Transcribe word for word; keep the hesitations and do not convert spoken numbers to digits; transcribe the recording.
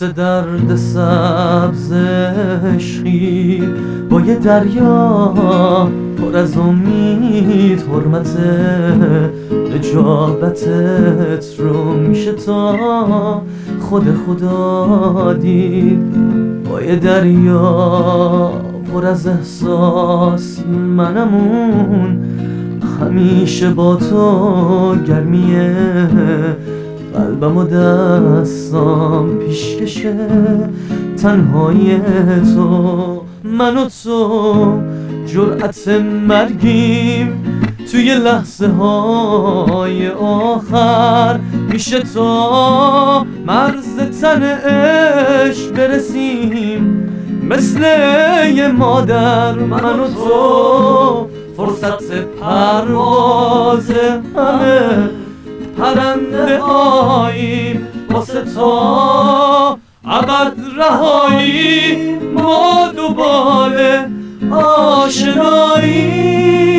قصه درد سبز عشقی با یه دریا پر از امید، حرمت نجابتت رو میشه تا خود خدا دید. با یه دریا پر از احساس منمون همیشه با تو گرمیه قلبم و دستام پیشکشه تنهایی تو. من و تو جرأت مرگیم توی لحظه های آخر، میشه تا مرز تن عشق برسیم مثل یه مادر. من و تو فرصت پرواز همه پرنده هاییم، واسه تا ابد رهایی ما دوباره آشنایی.